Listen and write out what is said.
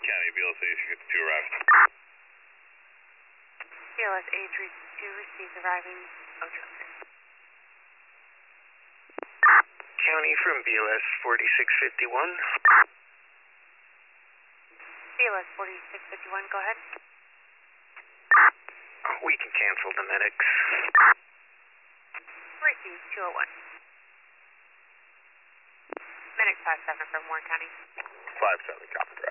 County, BLS 852 arrived. BLS 832 received arriving Ocho. County from BLS 4651. BLS 4651, go ahead. We can cancel the medics. Received 201. Medic 57 from Warren County. 57, copy.